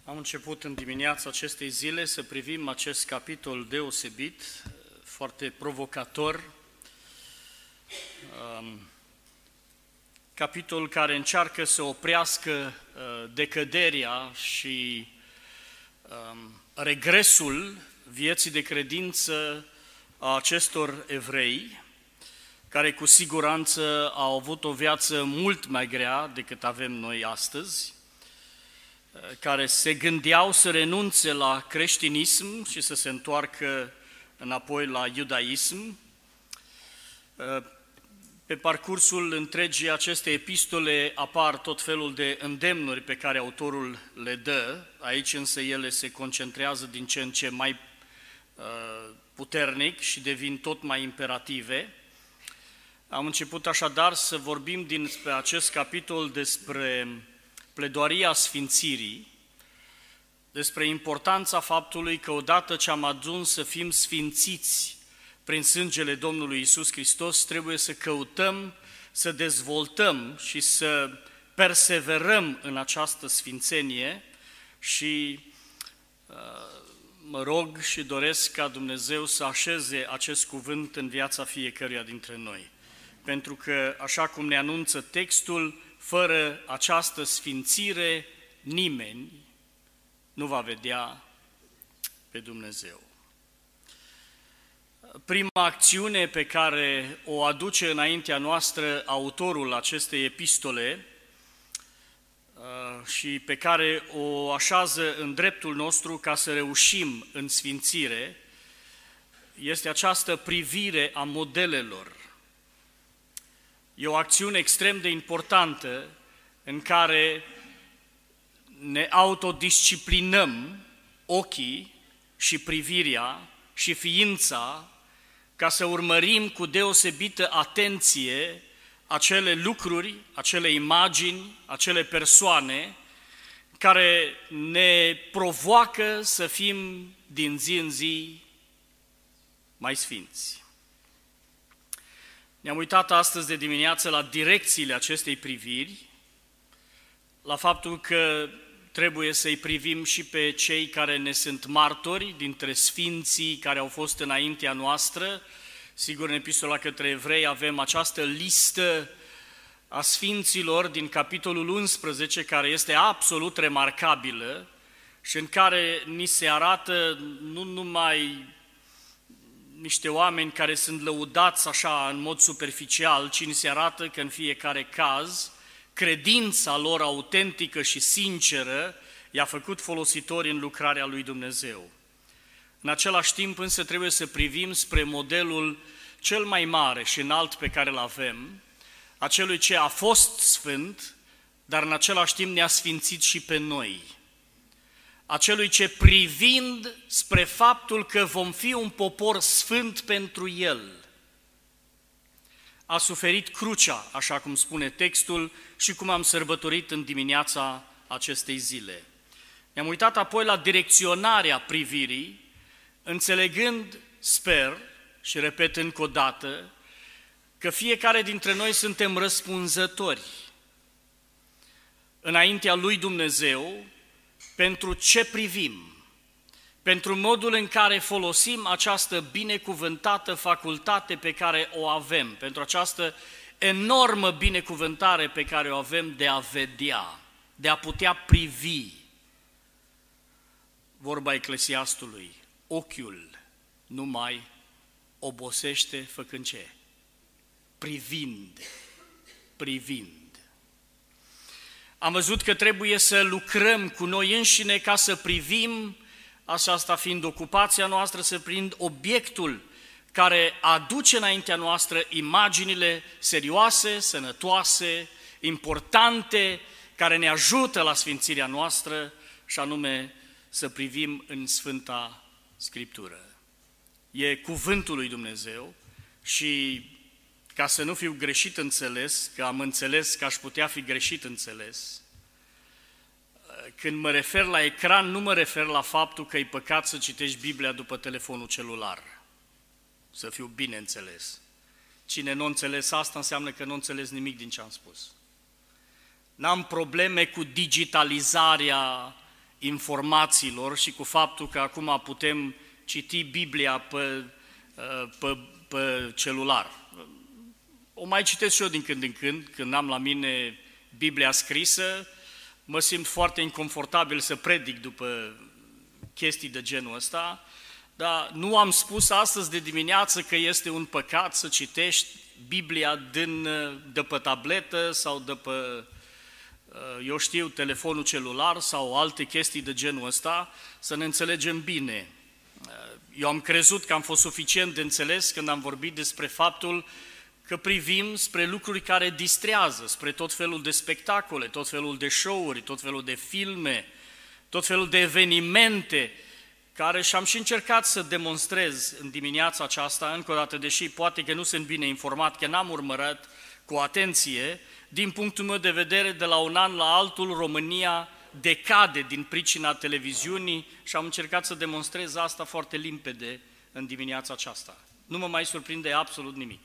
Am început în dimineața acestei zile să privim acest capitol deosebit, foarte provocator, capitol care încearcă să oprească decăderea și regresul vieții de credință a acestor evrei, care cu siguranță au avut o viață mult mai grea decât avem noi astăzi, care se gândeau să renunțe la creștinism și să se întoarcă înapoi la iudaism. Pe parcursul întregii acestei epistole apar tot felul de îndemnuri pe care autorul le dă, aici însă ele se concentrează din ce în ce mai puternic și devin tot mai imperative. Am început așadar să vorbim despre acest capitol despre pledoaria sfințirii, despre importanța faptului că odată ce am ajuns să fim sfințiți prin sângele Domnului Iisus Hristos, trebuie să căutăm, să dezvoltăm și să perseverăm în această sfințenie și mă rog și doresc ca Dumnezeu să așeze acest cuvânt în viața fiecăruia dintre noi. Pentru că, așa cum ne anunță textul, fără această sfințire, nimeni nu va vedea pe Dumnezeu. Prima acțiune pe care o aduce înaintea noastră autorul acestei epistole și pe care o așează în dreptul nostru ca să reușim în sfințire, este această privire a modelelor. E o acțiune extrem de importantă în care ne autodisciplinăm ochii și privirea și ființa ca să urmărim cu deosebită atenție acele lucruri, acele imagini, acele persoane care ne provoacă să fim din zi în zi mai sfinți. Ne-am uitat astăzi de dimineață la direcțiile acestei priviri, la faptul că trebuie să-i privim și pe cei care ne sunt martori dintre sfinții care au fost înaintea noastră. Sigur, în epistola către evrei avem această listă a sfinților din capitolul 11, care este absolut remarcabilă și în care ni se arată nu numai niște oameni care sunt lăudați așa în mod superficial, ci ni se arată că în fiecare caz credința lor autentică și sinceră i-a făcut folositori în lucrarea lui Dumnezeu. În același timp însă trebuie să privim spre modelul cel mai mare și înalt pe care îl avem, acelui ce a fost sfânt, dar în același timp ne-a sfințit și pe noi. Acelui ce privind spre faptul că vom fi un popor sfânt pentru El, a suferit crucea, așa cum spune textul și cum am sărbătorit în dimineața acestei zile. Ne-am uitat apoi la direcționarea privirii, înțelegând, sper și repet încă o dată, că fiecare dintre noi suntem răspunzători înaintea lui Dumnezeu pentru ce privim, pentru modul în care folosim această binecuvântată facultate pe care o avem, pentru această enormă binecuvântare pe care o avem de a vedea, de a putea privi. Vorba Eclesiastului, ochiul nu mai obosește făcând ce? Privind. Am văzut că trebuie să lucrăm cu noi înșine ca să privim, asta fiind ocupația noastră, să prind obiectul care aduce înaintea noastră imaginile serioase, sănătoase, importante, care ne ajută la sfințirea noastră și anume să privim în Sfânta Scriptură. E cuvântul lui Dumnezeu și ca să nu fiu greșit înțeles, că am înțeles că aș putea fi greșit înțeles, când mă refer la ecran, nu mă refer la faptul că e păcat să citești Biblia după telefonul celular. Să fiu bine înțeles. Cine nu înțeles asta înseamnă că nu înțeles nimic din ce am spus. N-am probleme cu digitalizarea informațiilor și cu faptul că acum putem citi Biblia pe celular. O mai citesc și eu din când în când, când am la mine Biblia scrisă, mă simt foarte inconfortabil să predic după chestii de genul ăsta, dar nu am spus astăzi de dimineață că este un păcat să citești Biblia de pe tabletă sau de pe, eu știu, telefonul celular sau alte chestii de genul ăsta, să ne înțelegem bine. Eu am crezut că am fost suficient de înțeles când am vorbit despre faptul că privim spre lucruri care distrează, spre tot felul de spectacole, tot felul de show-uri, tot felul de filme, tot felul de evenimente, care și-am și încercat să demonstrez în dimineața aceasta, încă o dată, deși poate că nu sunt bine informat, că n-am urmărit cu atenție, din punctul meu de vedere, de la un an la altul, România decade din pricina televiziunii și am încercat să demonstrez asta foarte limpede în dimineața aceasta. Nu mă mai surprinde absolut nimic.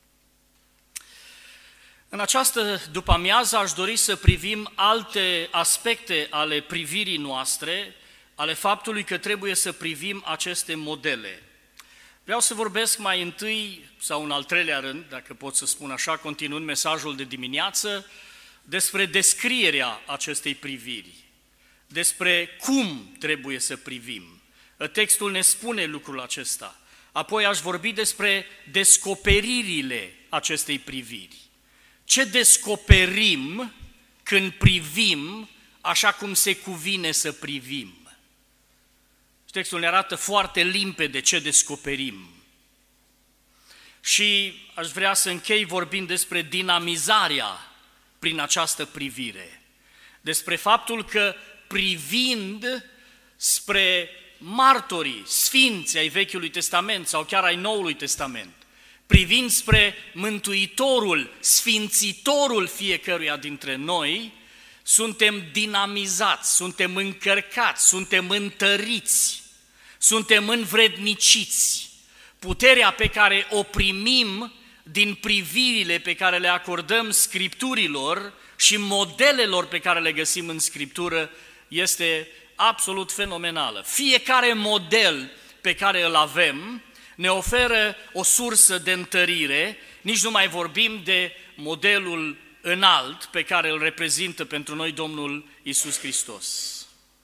În această după-amiază aș dori să privim alte aspecte ale privirii noastre, ale faptului că trebuie să privim aceste modele. Vreau să vorbesc mai întâi, sau în al treilea rând, dacă pot să spun așa, continuând mesajul de dimineață, despre descrierea acestei priviri, despre cum trebuie să privim. Textul ne spune lucrul acesta. Apoi aș vorbi despre descoperirile acestei priviri. Ce descoperim când privim așa cum se cuvine să privim? Și textul ne arată foarte limpede ce descoperim. Și aș vrea să închei vorbind despre dinamizarea prin această privire. Despre faptul că privind spre martorii, sfinți ai Vechiului Testament sau chiar ai Noului Testament, privind spre Mântuitorul, Sfințitorul fiecăruia dintre noi, suntem dinamizați, suntem încărcați, suntem întăriți, suntem învredniciți. Puterea pe care o primim din privirile pe care le acordăm Scripturilor și modelelor pe care le găsim în Scriptură este absolut fenomenală. Fiecare model pe care îl avem ne oferă o sursă de întărire, nici nu mai vorbim de modelul înalt pe care îl reprezintă pentru noi Domnul Iisus Hristos.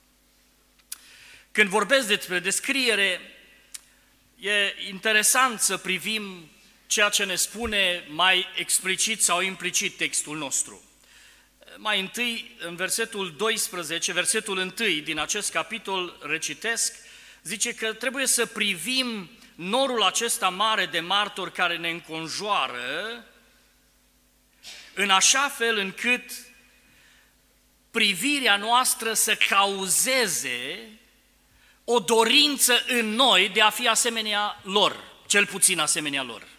Când vorbesc despre descriere, e interesant să privim ceea ce ne spune mai explicit sau implicit textul nostru. Mai întâi, în versetul 12, versetul 1 din acest capitol, recitesc, zice că trebuie să privim norul acesta mare de martori care ne înconjoară, în așa fel încât privirea noastră să cauzeze o dorință în noi de a fi asemenea lor, cel puțin asemenea lor.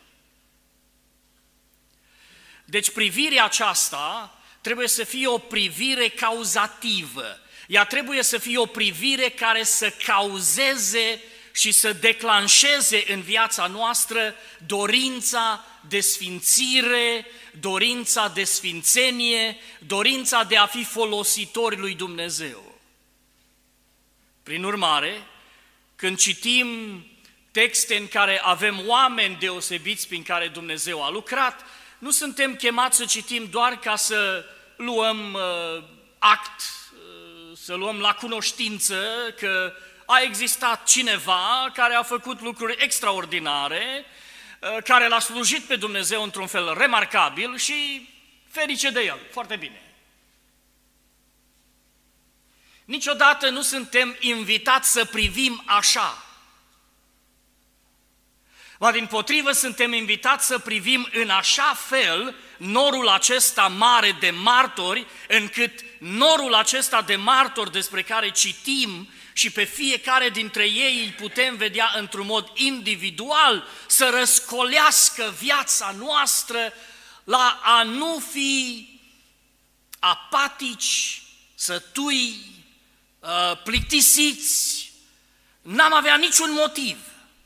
Deci privirea aceasta trebuie să fie o privire cauzativă. Ea trebuie să fie o privire care să cauzeze și să declanșeze în viața noastră dorința de sfințire, dorința de sfințenie, dorința de a fi folositori lui Dumnezeu. Prin urmare, când citim texte în care avem oameni deosebiți prin care Dumnezeu a lucrat, nu suntem chemați să citim doar ca să luăm act, să luăm la cunoștință că a existat cineva care a făcut lucruri extraordinare, care l-a slujit pe Dumnezeu într-un fel remarcabil și ferice de el, foarte bine. Niciodată nu suntem invitați să privim așa. Ba dimpotrivă, suntem invitați să privim în așa fel norul acesta mare de martori, încât norul acesta de martori despre care citim și pe fiecare dintre ei îi putem vedea într-un mod individual, să răscolească viața noastră la a nu fi apatici, sătui, plictisiți, n-am avea niciun motiv.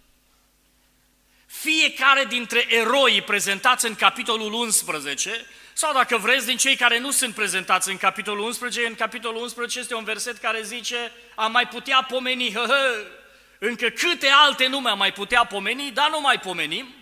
Fiecare dintre eroii prezentați în capitolul 11 Sau dacă vreți, din cei care nu sunt prezentați în capitolul 11, în capitolul 11 este un verset care zice: am mai putea pomeni, încă câte alte nume am mai putea pomeni, dar nu mai pomenim.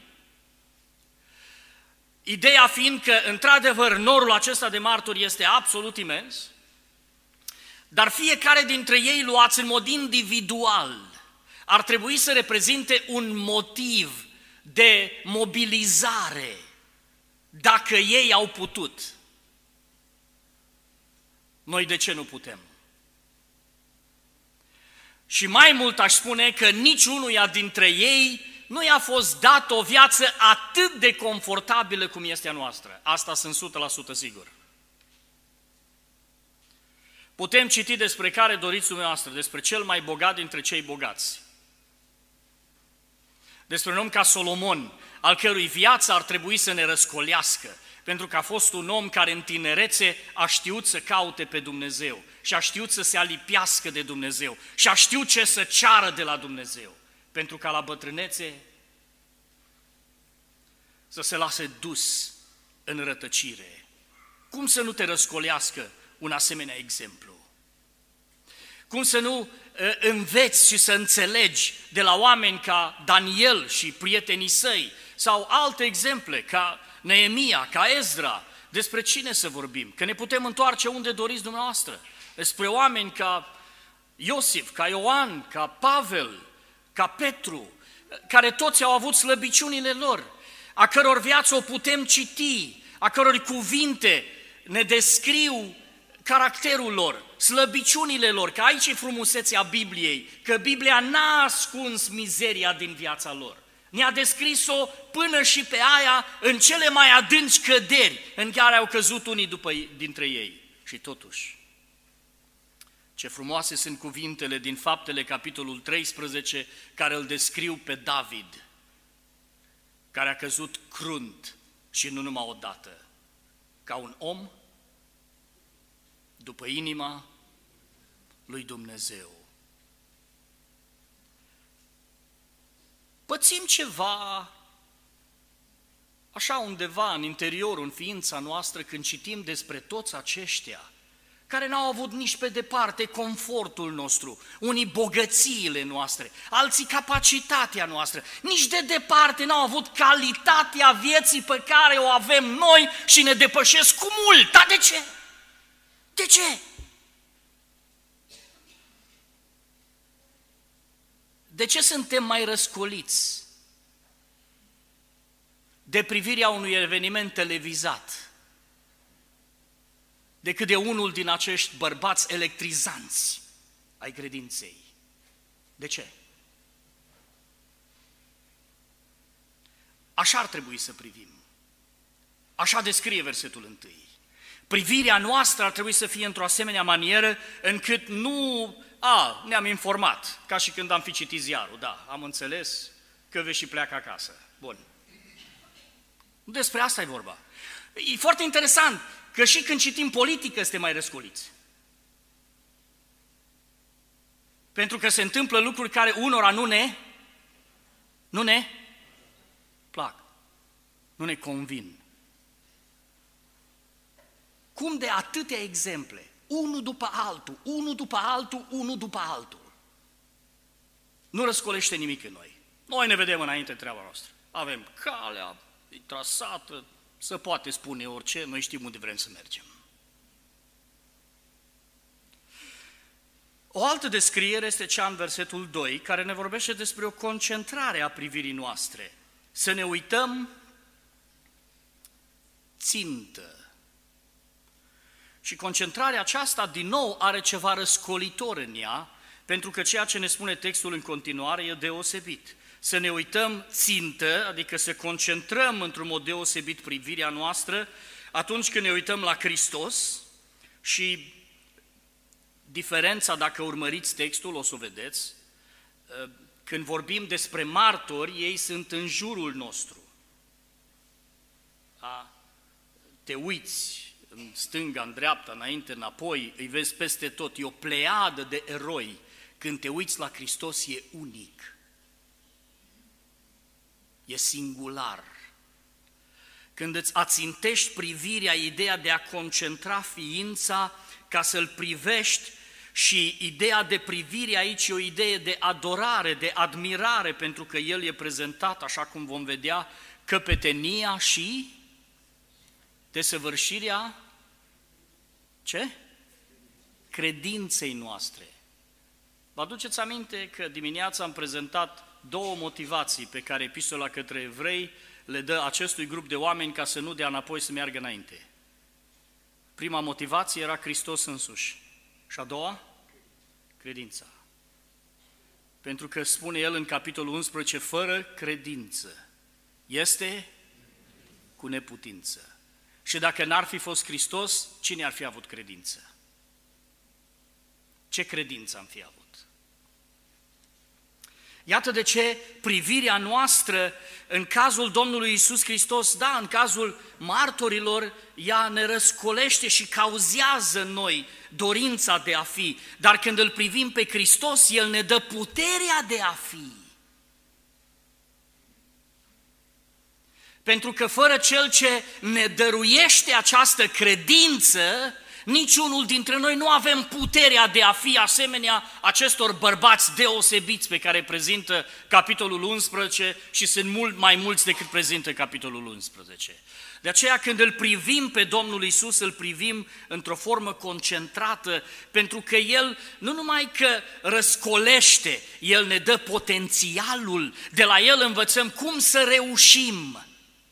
Ideea fiind că, într-adevăr, norul acesta de martori este absolut imens, dar fiecare dintre ei, luați în mod individual, ar trebui să reprezinte un motiv de mobilizare, dacă ei au putut. Noi de ce nu putem? Și mai mult aș spune că niciunuia dintre ei nu i-a fost dată o viață atât de confortabilă cum este a noastră. Asta sunt 100% sigur. Putem citi despre care doriți dumneavoastră, despre cel mai bogat dintre cei bogați. Despre un om ca Solomon, al cărui viață ar trebui să ne răscolească, pentru că a fost un om care în tinerețe a știut să caute pe Dumnezeu și a știut să se alipiască de Dumnezeu și a știut ce să ceară de la Dumnezeu, pentru ca la bătrânețe să se lase dus în rătăcire. Cum să nu te răscolească un asemenea exemplu? Cum să nu înveți și să înțelegi de la oameni ca Daniel și prietenii săi, sau alte exemple ca Neemia, ca Ezra? Despre cine să vorbim? Că ne putem întoarce unde doriți dumneavoastră. Despre oameni ca Iosif, ca Ioan, ca Pavel, ca Petru, care toți au avut slăbiciunile lor, a căror viață o putem citi, a căror cuvinte ne descriu caracterul lor, slăbiciunile lor, că aici e frumusețea Bibliei, că Biblia n-a ascuns mizeria din viața lor. Ne-a descris-o până și pe aia în cele mai adânci căderi în care au căzut unii dintre ei. Și totuși, ce frumoase sunt cuvintele din Faptele, capitolul 13, care îl descriu pe David, care a căzut crunt și nu numai odată, ca un om după inima lui Dumnezeu. Pățim ceva așa undeva în interiorul, în ființa noastră, când citim despre toți aceștia care n-au avut nici pe departe confortul nostru, unii bogățiile noastre, alții capacitatea noastră, nici de departe n-au avut calitatea vieții pe care o avem noi și ne depășesc cu mult. Dar de ce? De ce? De ce suntem mai răscoliți de privirea unui eveniment televizat decât de unul din acești bărbați electrizanți ai credinței? De ce? Așa ar trebui să privim. Așa descrie versetul 1. Privirea noastră ar trebui să fie într-o asemenea manieră încât nu... ne-am informat, ca și când am fi citit ziarul, da, am înțeles că vei și pleacă acasă. Bun. Despre asta e vorba. E foarte interesant că și când citim politică suntem mai răscoliți. Pentru că se întâmplă lucruri care unora nu ne plac, nu ne convin. Cum de atâtea exemple, unul după altul, unul după altul, unul după altul. Nu răscolește nimic în noi. Noi ne vedem înainte treaba noastră. Avem calea, e trasată, se poate spune orice, noi știm unde vrem să mergem. O altă descriere este cea în versetul 2, care ne vorbește despre o concentrare a privirii noastre. Să ne uităm țintă. Și concentrarea aceasta, din nou, are ceva răscolitor în ea, pentru că ceea ce ne spune textul în continuare e deosebit. Să ne uităm țintă, adică să concentrăm într-un mod deosebit privirea noastră atunci când ne uităm la Hristos. Și diferența, dacă urmăriți textul, o să o vedeți, când vorbim despre martori, ei sunt în jurul nostru. Te uiți în stânga, în dreapta, înainte, înapoi, îi vezi peste tot, e o pleiadă de eroi. Când te uiți la Hristos, e unic, e singular. când îți ațintești privirea, ideea de a concentra ființa ca să-L privești, și ideea de privire aici e o idee de adorare, de admirare, pentru că El e prezentat, așa cum vom vedea, căpetenia și desăvârșirea, ce? Credinței noastre. Vă aduceți aminte că dimineața am prezentat două motivații pe care Epistola către Evrei le dă acestui grup de oameni ca să nu dea înapoi, să meargă înainte. Prima motivație era Hristos însuși. Și a doua? Credința. Pentru că spune el în capitolul 11, fără credință este cu neputință. Și dacă n-ar fi fost Hristos, cine ar fi avut credință? Ce credință am fi avut? Iată de ce privirea noastră în cazul Domnului Iisus Hristos, da, în cazul martorilor, ea ne răscolește și cauzează în noi dorința de a fi, dar când îl privim pe Hristos, El ne dă puterea de a fi. Pentru că fără Cel ce ne dăruiește această credință, niciunul dintre noi nu avem puterea de a fi asemenea acestor bărbați deosebiți pe care prezintă capitolul 11 și sunt mult mai mulți decât prezintă capitolul 11. De aceea când îl privim pe Domnul Iisus, îl privim într-o formă concentrată, pentru că El nu numai că răscolește, El ne dă potențialul, de la El învățăm cum să reușim,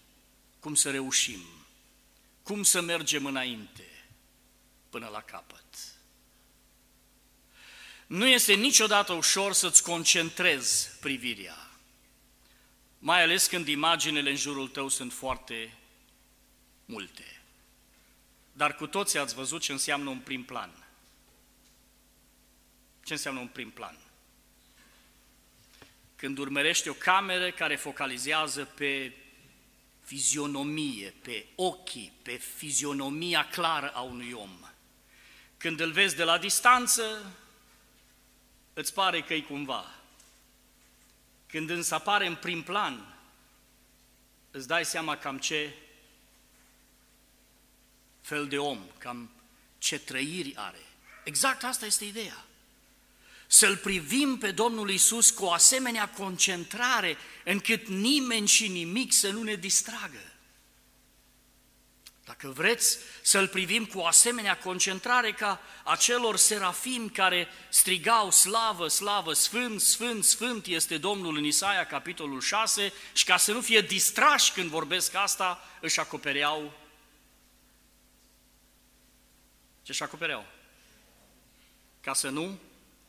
cum să mergem înainte, până la capăt. Nu este niciodată ușor să-ți concentrezi privirea, mai ales când imaginele în jurul tău sunt foarte multe. Dar cu toții ați văzut ce înseamnă un prim plan. Ce înseamnă un prim plan? Când urmărești o cameră care focalizează pe fizionomie, pe ochii, pe fizionomia clară a unui om. Când îl vezi de la distanță, îți pare că-i cumva. Când însă apare în prim plan, îți dai seama cam ce fel de om, cam ce trăiri are. Exact asta este ideea. Să-L privim pe Domnul Iisus cu o asemenea concentrare, încât nimeni și nimic să nu ne distragă. Dacă vreți să-L privim cu o asemenea concentrare ca acelor serafimi care strigau slavă, slavă, sfânt, sfânt, sfânt este Domnul în Isaia, capitolul 6, și ca să nu fie distrași când vorbesc asta, își acopereau. Ce își acopereau? Ca să nu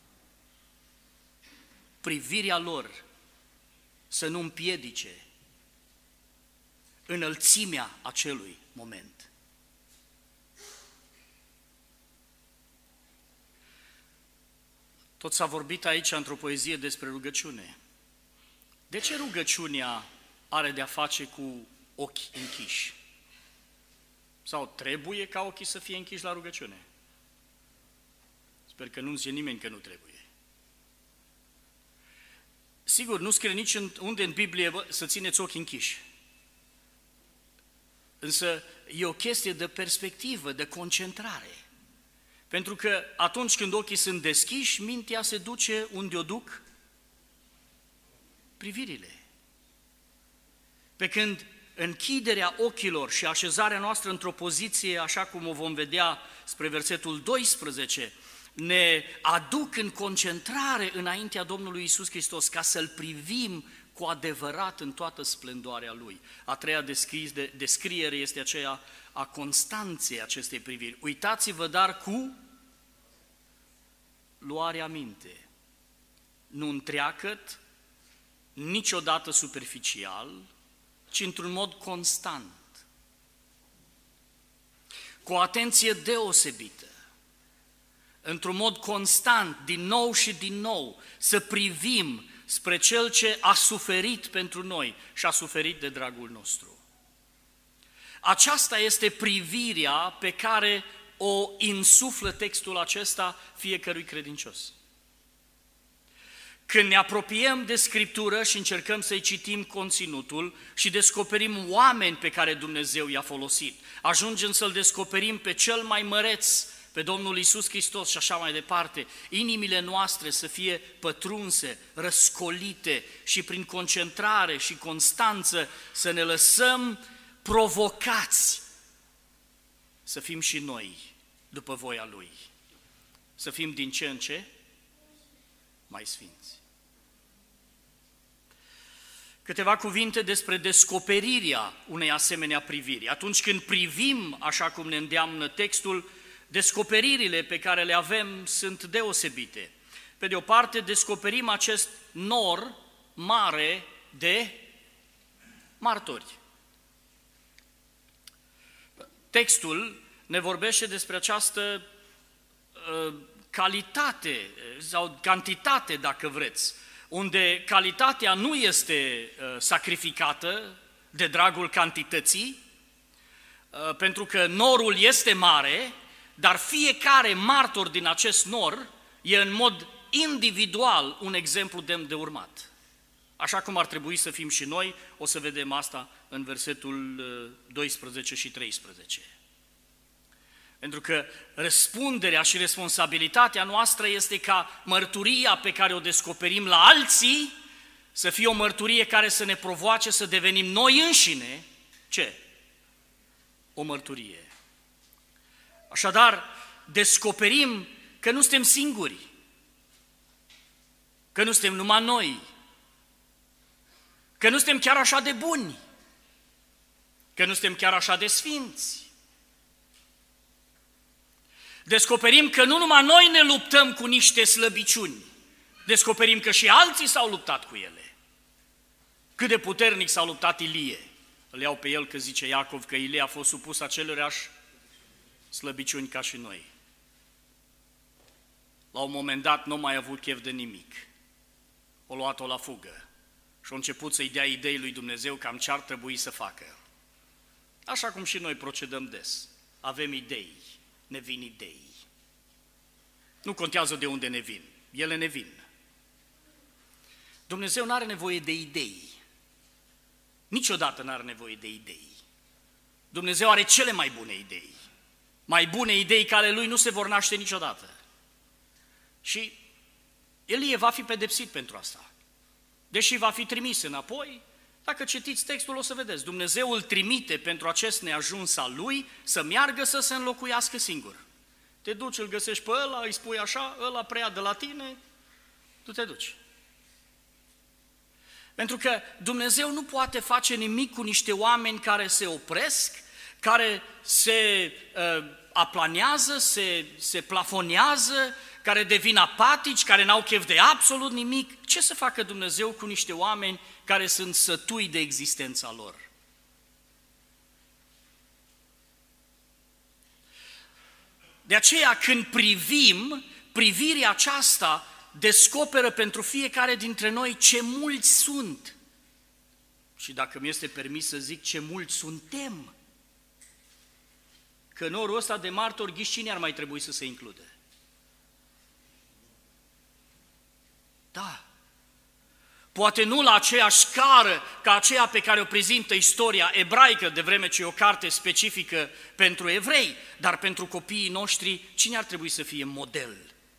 privirea lor să nu împiedice înălțimea acelui moment. Tot s-a vorbit aici într-o poezie despre rugăciune. De ce rugăciunea are de-a face cu ochi închiși? Sau trebuie ca ochii să fie închiși la rugăciune? Sper că nu zice nimeni că nu trebuie. Sigur, nu scrie nici unde în Biblie să țineți ochii închiși. Însă e o chestie de perspectivă, de concentrare. Pentru că atunci când ochii sunt deschiși, mintea se duce unde o duc privirile. Pe când închiderea ochilor și așezarea noastră într-o poziție, așa cum o vom vedea spre versetul 12, ne aduc în concentrare înaintea Domnului Iisus Hristos, ca să-L privim cu adevărat în toată splendoarea Lui. A treia descriere este aceea a constanței acestei priviri. Uitați-vă, dar cu luarea minte, nu întreagăt, niciodată superficial, ci într-un mod constant, cu o atenție deosebită, într-un mod constant, din nou și din nou, să privim spre Cel ce a suferit pentru noi și a suferit de dragul nostru. Aceasta este privirea pe care o insuflă textul acesta fiecărui credincios. Când ne apropiem de Scriptură și încercăm să-i citim conținutul și descoperim oameni pe care Dumnezeu i-a folosit, ajungem să-L descoperim pe cel mai măreț, pe Domnul Iisus Hristos și așa mai departe, inimile noastre să fie pătrunse, răscolite și prin concentrare și constanță să ne lăsăm provocați să fim și noi după voia Lui, să fim din ce în ce mai sfinți. Câteva cuvinte despre descoperirea unei asemenea priviri. Atunci când privim, așa cum ne îndeamnă textul, descoperirile pe care le avem sunt deosebite. Pe de o parte, descoperim acest nor mare de martori. Textul ne vorbește despre această calitate sau cantitate, dacă vreți, unde calitatea nu este sacrificată de dragul cantității, pentru că norul este mare, dar fiecare martor din acest nor e în mod individual un exemplu demn de urmat. Așa cum ar trebui să fim și noi, o să vedem asta în versetul 12 și 13. Pentru că răspunderea și responsabilitatea noastră este ca mărturia pe care o descoperim la alții să fie o mărturie care să ne provoace să devenim noi înșine, ce? O mărturie. Așadar, descoperim că nu suntem singuri, că nu suntem numai noi, că nu suntem chiar așa de buni, că nu suntem chiar așa de sfinți. Descoperim că nu numai noi ne luptăm cu niște slăbiciuni, descoperim că și alții s-au luptat cu ele. Cât de puternic s-a luptat Ilie. Îl iau pe el că zice Iacov că Ilie a fost supus acelorași slăbiciuni ca și noi. La un moment dat nu mai a avut chef de nimic. O luat-o la fugă și a început să-i dea idei lui Dumnezeu cam ce ar trebui să facă. Așa cum și noi procedăm des. Avem idei, ne vin idei. Nu contează de unde ne vin, ele ne vin. Dumnezeu nu are nevoie de idei. Niciodată nu are nevoie de idei. Dumnezeu are cele mai bune idei. Mai bune idei ca ale Lui nu se vor naște niciodată. Și Ilie va fi pedepsit pentru asta. Deși va fi trimis înapoi, dacă citiți textul o să vedeți, Dumnezeu îl trimite pentru acest neajuns al lui să meargă să se înlocuiască singur. Te duci, îl găsești pe ăla, îi spui așa, ăla preia de la tine, tu te duci. Pentru că Dumnezeu nu poate face nimic cu niște oameni care se opresc, care se aplanează, se plafonează, care devin apatici, care n-au chef de absolut nimic. Ce să facă Dumnezeu cu niște oameni care sunt sătui de existența lor? De aceea când privim, privirea aceasta descoperă pentru fiecare dintre noi ce mulți sunt. Și dacă mi este permis să zic ce mulți suntem. Că norul ăsta de martori, ghiși cine ar mai trebui să se includă? Da. Poate nu la aceeași scară ca aceea pe care o prezintă istoria ebraică, de vreme ce e o carte specifică pentru evrei, dar pentru copiii noștri, cine ar trebui să fie model?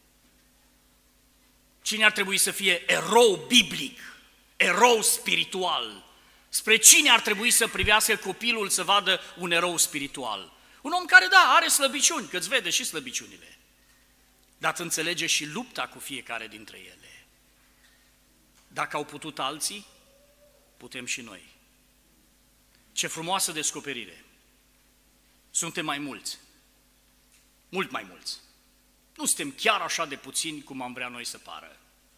Cine ar trebui să fie erou biblic, erou spiritual? Spre cine ar trebui să privească copilul să vadă un erou spiritual? Un om care, da, are slăbiciuni, că îți vede și slăbiciunile, dar îți înțelege și lupta cu fiecare dintre ele. Dacă au putut alții, putem și noi. Ce frumoasă descoperire! Suntem mai mulți, mult mai mulți. Nu suntem chiar așa de puțini cum am vrea noi să pară.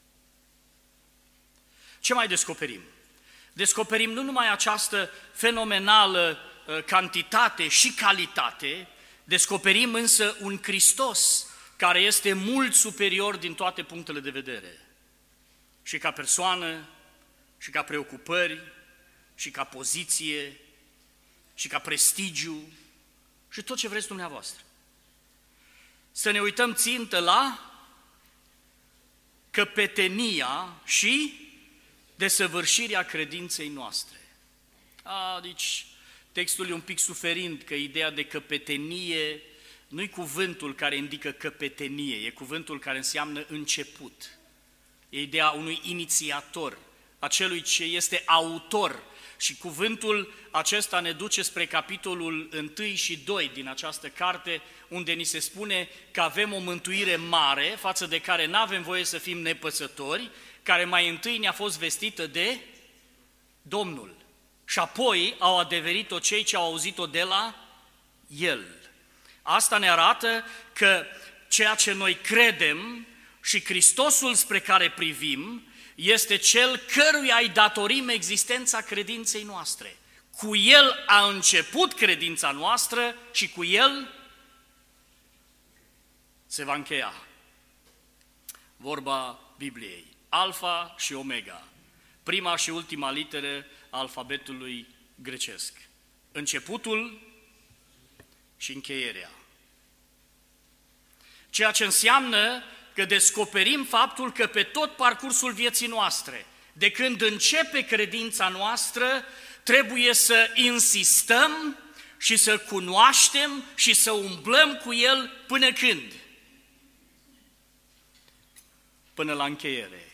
Ce mai descoperim? Descoperim nu numai această fenomenală cantitate și calitate, descoperim însă un Hristos care este mult superior din toate punctele de vedere. Și ca persoană, și ca preocupări, și ca poziție, și ca prestigiu, și tot ce vreți dumneavoastră. Să ne uităm țintă la căpetenia și desăvârșirea credinței noastre. Deci textul e un pic suferind, că ideea de căpetenie nu-i cuvântul care indică căpetenie, e cuvântul care înseamnă început. E ideea unui inițiator, a celui ce este autor. Și cuvântul acesta ne duce spre capitolul 1 și 2 din această carte, unde ni se spune că avem o mântuire mare, față de care nu avem voie să fim nepăsători, care mai întâi ne-a fost vestită de Domnul. Și apoi au adeverit-o cei ce au auzit-o de la El. Asta ne arată că ceea ce noi credem și Hristosul spre care privim este Cel căruia îi datorim existența credinței noastre. Cu El a început credința noastră și cu El se va încheia. Vorba Bibliei. Alfa și Omega. Prima și ultima literă a alfabetului grecesc. Începutul și încheierea. Ceea ce înseamnă că descoperim faptul că pe tot parcursul vieții noastre, de când începe credința noastră, trebuie să insistăm și să cunoaștem și să umblăm cu El până când? Până la încheiere.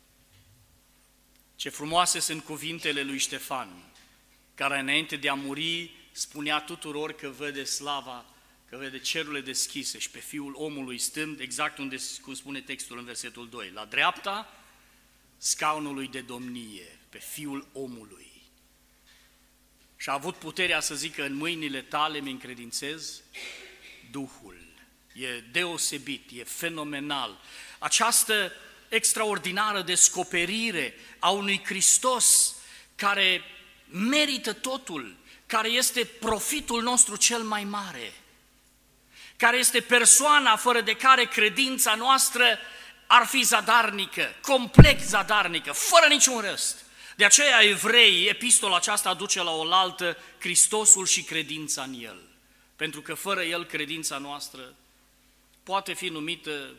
Ce frumoase sunt cuvintele lui Ștefan, care înainte de a muri spunea tuturor că vede slava, că vede cerurile deschise și pe Fiul omului stând, exact unde, cum spune textul în versetul 2, la dreapta scaunului de domnie, pe Fiul omului. Și a avut puterea să zică, în mâinile tale mi încredințez Duhul. E deosebit, e fenomenal. Această extraordinară descoperire a unui Hristos care merită totul, care este profitul nostru cel mai mare, care este persoana fără de care credința noastră ar fi zadarnică, complet zadarnică, fără niciun răst. De aceea Evrei, epistola aceasta aduce la oaltă Hristosul și credința în El, pentru că fără El credința noastră poate fi numită.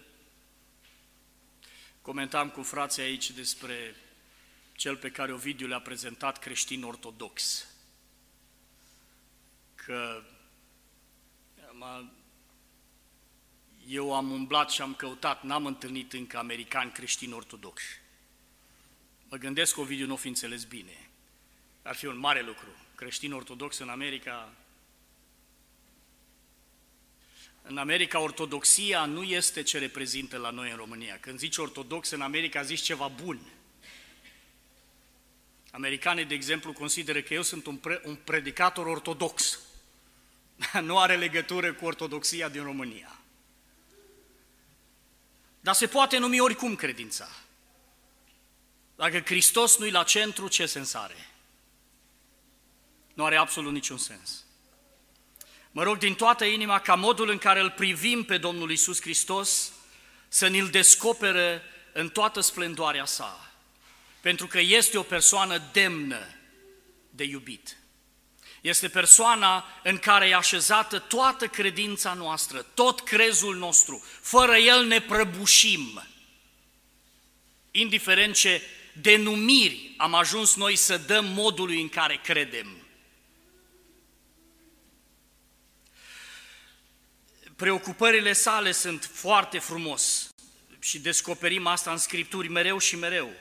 Comentam cu frații aici despre cel pe care Ovidiu le-a prezentat, creștin ortodox. Că eu am umblat și am căutat, n-am întâlnit încă americani creștini ortodoxi. Mă gândesc că Ovidiu nu o fi înțeles bine. Ar fi un mare lucru. Creștin ortodox în America. În America, ortodoxia nu este ce reprezintă la noi în România. Când zici ortodox în America, zici ceva bun. Americanii, de exemplu, consideră că eu sunt un predicator ortodox. Nu are legătură cu ortodoxia din România. Dar se poate numi oricum credința. Dacă Hristos nu-i la centru, ce sens are? Nu are absolut niciun sens. Mă rog din toată inima ca modul în care îl privim pe Domnul Iisus Hristos să ni-l descopere în toată splendoarea sa, pentru că este o persoană demnă de iubit. Este persoana în care e așezată toată credința noastră, tot crezul nostru. Fără El ne prăbușim. Indiferent ce denumiri am ajuns noi să dăm modului în care credem. Preocupările sale sunt foarte frumos și descoperim asta în Scripturi mereu și mereu.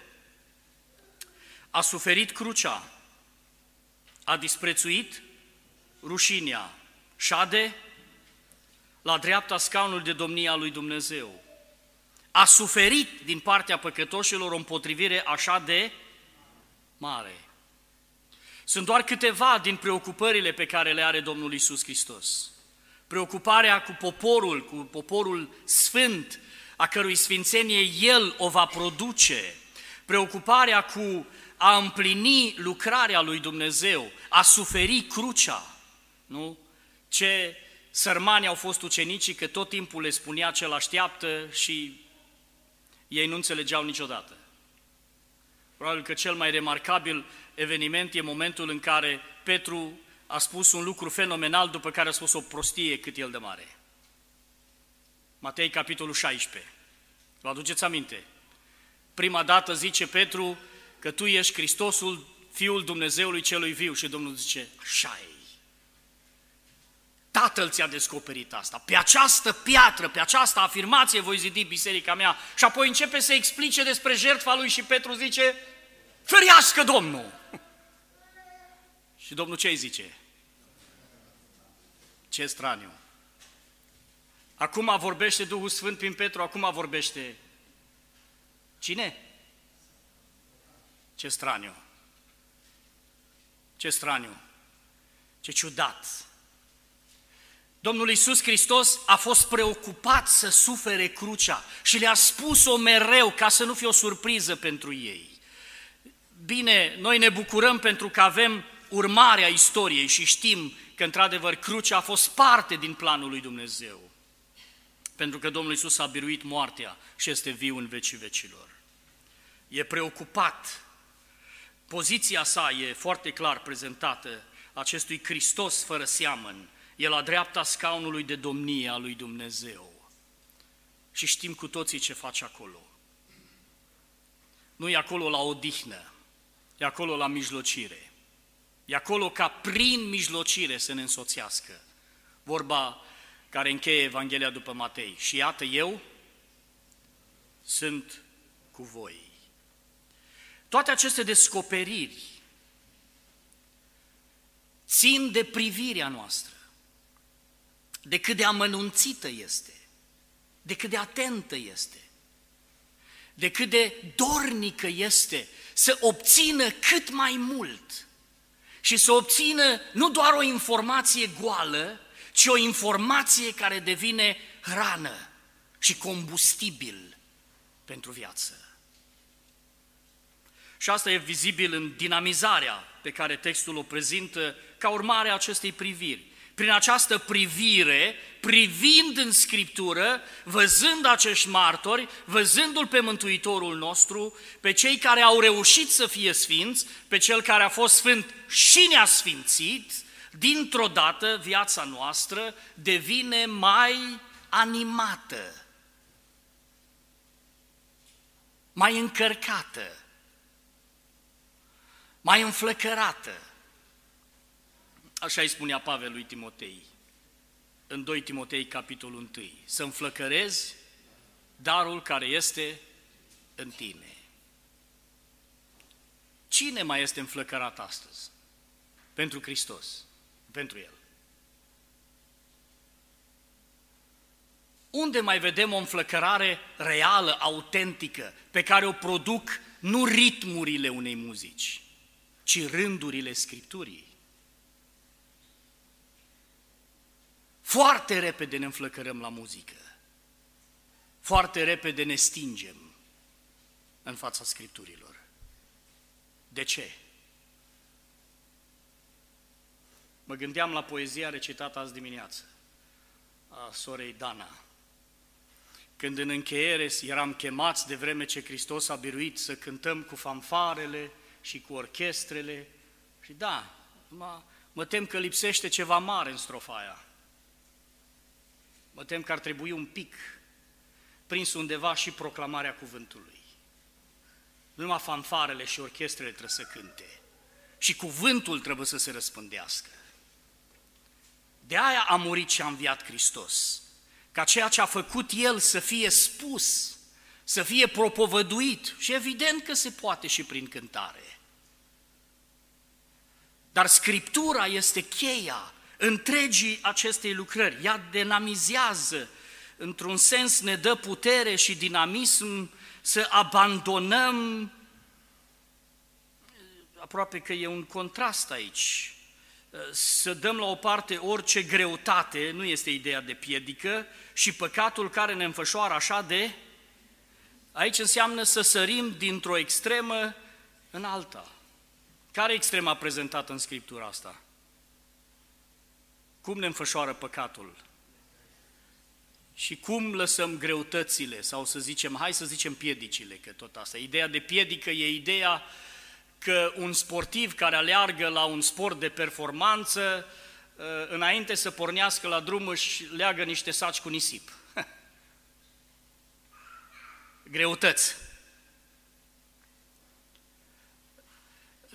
A suferit crucea, a disprețuit rușinea, șade la dreapta scaunului de domnie a lui Dumnezeu. A suferit din partea păcătoșilor o împotrivire așa de mare. Sunt doar câteva din preocupările pe care le are Domnul Iisus Hristos. Preocuparea cu poporul sfânt, a cărui sfințenie El o va produce. Preocuparea cu a împlini lucrarea lui Dumnezeu, a suferi crucea. Nu? Ce sărmani au fost ucenicii, că tot timpul le spunea ce l-așteaptă și ei nu înțelegeau niciodată. Probabil că cel mai remarcabil eveniment e momentul în care Petru a spus un lucru fenomenal, după care a spus o prostie cât el de mare. Matei, capitolul 16. Vă aduceți aminte? Prima dată zice Petru că tu ești Hristosul, Fiul Dumnezeului celui viu și Domnul zice, așa-i. Tatăl ți-a descoperit asta, pe această piatră, pe această afirmație voi zidi biserica mea și apoi începe să explice despre jertfa lui și Petru zice, ferească Domnul! Și Domnul ce îi zice? Ce straniu! Acum vorbește Duhul Sfânt prin Petru, acum vorbește cine? Ce straniu! Ce straniu! Ce ciudat! Domnul Iisus Hristos a fost preocupat să sufere crucea și le-a spus-o mereu ca să nu fie o surpriză pentru ei. Bine, noi ne bucurăm pentru că avem urmarea istoriei și știm că într-adevăr crucea a fost parte din planul lui Dumnezeu. Pentru că Domnul Iisus a biruit moartea și este viu în vecii vecilor. E preocupat. Poziția sa e foarte clar prezentată acestui Hristos fără seamăn. E la dreapta scaunului de domnie a lui Dumnezeu. Și știm cu toții ce face acolo. Nu e acolo la odihnă, e acolo la mijlocire. E acolo ca prin mijlocire să ne însoțească. Vorba care încheie Evanghelia după Matei. Și iată, eu sunt cu voi. Toate aceste descoperiri țin de privirea noastră, de cât de amănunțită este, de cât de atentă este, de cât de dornică este să obțină cât mai mult și să obțină nu doar o informație goală, ci o informație care devine hrană și combustibil pentru viață. Și asta e vizibil în dinamizarea pe care textul o prezintă ca urmare a acestei priviri. Prin această privire, privind în Scriptură, văzând acești martori, văzându-L pe Mântuitorul nostru, pe cei care au reușit să fie sfinți, pe Cel care a fost sfânt și ne-a sfințit, dintr-o dată viața noastră devine mai animată, mai încărcată, mai înflăcărată. Așa îi spunea Pavel lui Timotei, în 2 Timotei, capitolul 1, să înflăcărezi darul care este în tine. Cine mai este înflăcărat astăzi? Pentru Hristos, pentru El. Unde mai vedem o înflăcărare reală, autentică, pe care o produc nu ritmurile unei muzici, ci rândurile Scripturii? Foarte repede ne înflăcărăm la muzică, foarte repede ne stingem în fața Scripturilor. De ce? Mă gândeam la poezia recitată azi dimineață a sorei Dana, când în încheiere eram chemați de vreme ce Hristos a biruit să cântăm cu fanfarele și cu orchestrele și da, mă tem că lipsește ceva mare în strofa aia. Mă tem că ar trebui un pic prins undeva și proclamarea cuvântului. Nu numai fanfarele și orchestrele trebuie să cânte, și cuvântul trebuie să se răspândească. De aia a murit și a înviat Hristos, ca ceea ce a făcut El să fie spus, să fie propovăduit și evident că se poate și prin cântare. Dar Scriptura este cheia întregii acestei lucrări. Ea dinamizează, într-un sens ne dă putere și dinamism să abandonăm, aproape că e un contrast aici, să dăm la o parte orice greutate, nu este ideea de piedică, și păcatul care ne înfășoară așa de... Aici înseamnă să sărim dintr-o extremă în alta. Care extremă prezentată în Scriptura asta? Cum ne înfășoară păcatul? Și cum lăsăm greutățile, sau să zicem, hai să zicem piedicile, că tot asta. Ideea de piedică e ideea că un sportiv care aleargă la un sport de performanță, înainte să pornească la drum își leagă niște saci cu nisip. Greutăți.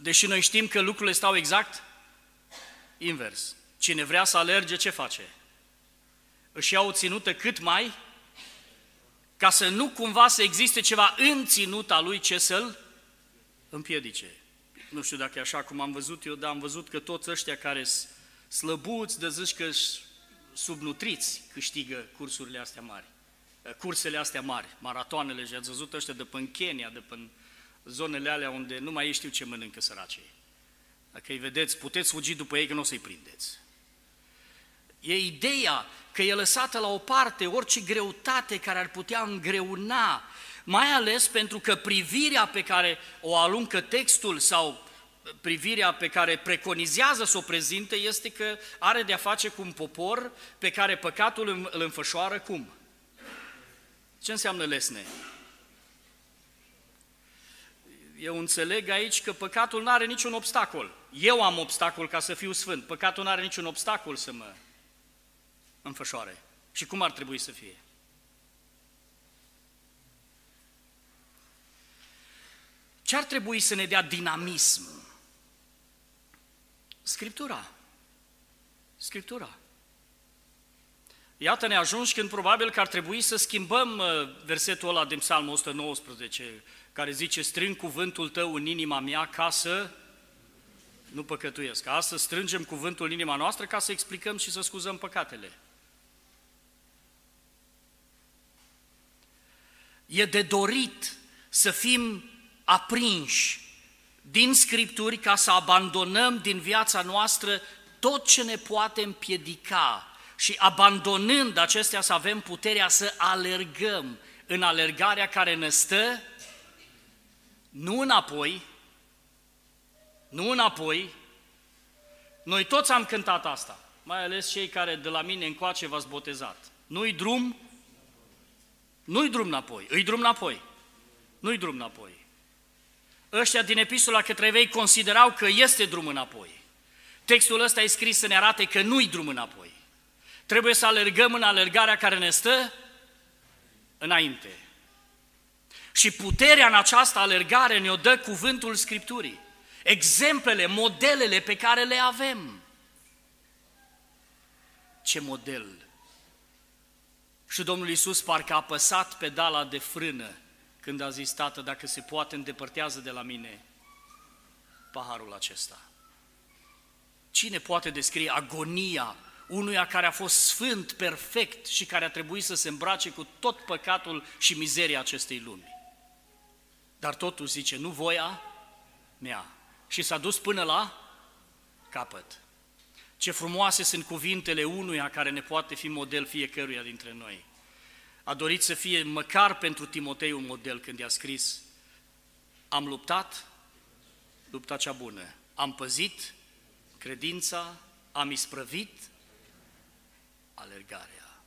Deși noi știm că lucrurile stau exact invers. Cine vrea să alerge, ce face? Își ia o ținută cât mai, ca să nu cumva să existe ceva în ținuta lui ce să-l împiedice. Nu știu dacă e așa cum am văzut eu, dar am văzut că toți ăștia care sunt slăbuți, de zici că subnutriți, câștigă cursurile astea mari. Cursele astea mari, maratoanele, și ați văzut ăștia de până Kenya, de până zonele alea unde nu mai știu ce mănâncă săracii. Dacă îi vedeți, puteți fugi după ei că nu o să-i prindeți. E ideea că e lăsată la o parte orice greutate care ar putea îngreuna, mai ales pentru că privirea pe care o aluncă textul sau privirea pe care preconizează să o prezinte este că are de-a face cu un popor pe care păcatul îl înfășoară cum? Ce înseamnă lesne? Eu înțeleg aici că păcatul nu are niciun obstacol. Eu am obstacol ca să fiu sfânt. Păcatul nu are niciun obstacol să mă înfășoare. Și cum ar trebui să fie? Ce ar trebui să ne dea dinamism? Scriptura. Scriptura. Iată, ne ajungi când probabil că ar trebui să schimbăm versetul ăla din Psalmul 119, care zice: strâng cuvântul tău în inima mea ca să nu păcătuiesc. Astăzi strângem cuvântul în inima noastră ca să explicăm și să scuzăm păcatele. E de dorit să fim aprinși din Scripturi ca să abandonăm din viața noastră tot ce ne poate împiedica și abandonând acestea să avem puterea să alergăm în alergarea care ne stă nu înapoi. Noi toți am cântat asta, mai ales cei care de la mine încoace v-ați botezat. Nu-i drum înapoi, îi drum înapoi. Nu-i drum înapoi. Ăștia din Epistola către Evrei considerau că este drum înapoi. Textul ăsta e scris să ne arate că nu-i drum înapoi. Trebuie să alergăm în alergarea care ne stă înainte. Și puterea în această alergare ne-o dă cuvântul Scripturii. Exemplele, modelele pe care le avem. Ce model! Și Domnul Iisus parcă a apăsat pedala de frână când a zis: Tată, dacă se poate, îndepărtează de la mine paharul acesta. Cine poate descrie agonia unuia care a fost sfânt, perfect și care a trebuit să se îmbrace cu tot păcatul și mizeria acestei lumi? Dar totul zice: nu voia mea. Și s-a dus până la capăt. Ce frumoase sunt cuvintele unuia care ne poate fi model fiecăruia dintre noi. A dorit să fie măcar pentru Timotei un model când i-a scris: am luptat lupta cea bună, am păzit credința, am isprăvit alergarea.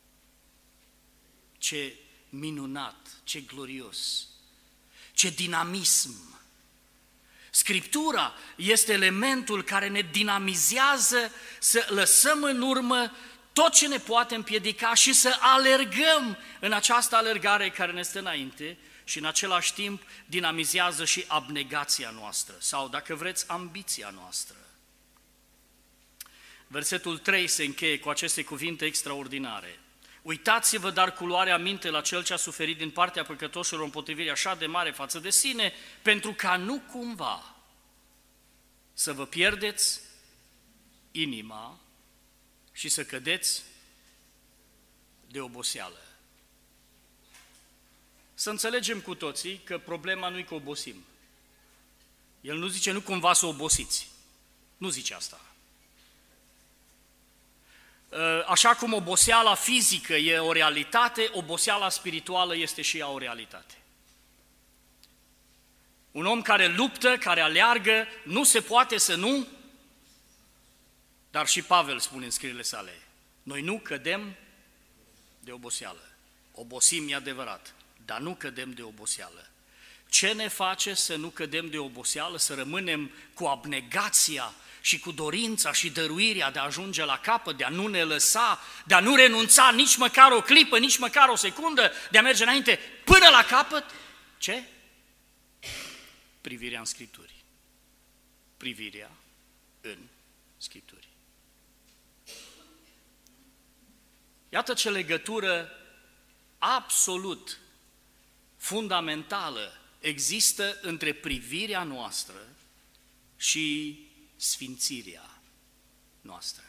Ce minunat, ce glorios, ce dinamism! Scriptura este elementul care ne dinamizează să lăsăm în urmă tot ce ne poate împiedica și să alergăm în această alergare care ne stă înainte și în același timp dinamizează și abnegația noastră sau, dacă vreți, ambiția noastră. Versetul 3 se încheie cu aceste cuvinte extraordinare. Uitați-vă dar cu luarea minte la cel ce a suferit din partea păcătoșilor împotrivire așa de mare față de sine, pentru ca nu cumva să vă pierdeți inima și să cădeți de oboseală. Să înțelegem cu toții că problema nu e că obosim. El nu zice nu cumva să obosiți. Nu zice asta. Așa cum oboseala fizică e o realitate, oboseala spirituală este și ea o realitate. Un om care luptă, care aleargă, nu se poate să nu, dar și Pavel spune în scrierile sale, noi nu cădem de oboseală. Obosim, e adevărat, dar nu cădem de oboseală. Ce ne face să nu cădem de oboseală, să rămânem cu abnegația și cu dorința și dăruirea de a ajunge la capăt, de a nu ne lăsa, de a nu renunța nici măcar o clipă, nici măcar o secundă, de a merge înainte până la capăt? Ce? Privirea în Scripturi. privirea în Scripturi. Iată ce legătură absolut fundamentală există între privirea noastră și sfințirea noastră.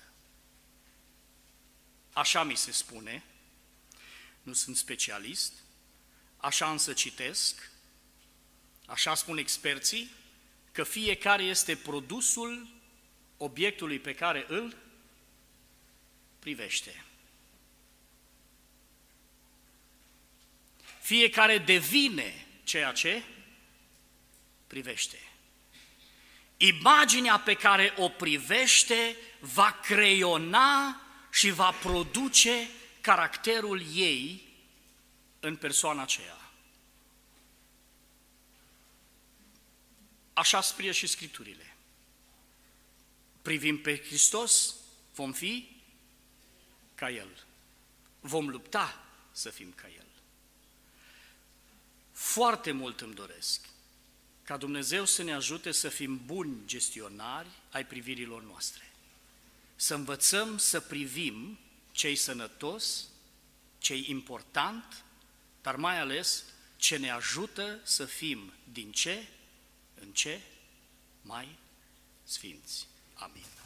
Așa mi se spune, nu sunt specialist, așa însă citesc, așa spun experții, că fiecare este produsul obiectului pe care îl privește. Fiecare devine ceea ce privește. Imaginea pe care o privește va creiona și va produce caracterul ei în persoana aceea. Așa scrie și Scripturile. Privim pe Hristos, vom fi ca El. Vom lupta să fim ca El. Foarte mult îmi doresc ca Dumnezeu să ne ajute să fim buni gestionari ai privirilor noastre. Să învățăm să privim ce-i sănătos, ce-i important, dar mai ales ce ne ajută să fim din ce în ce mai sfinți. Amin.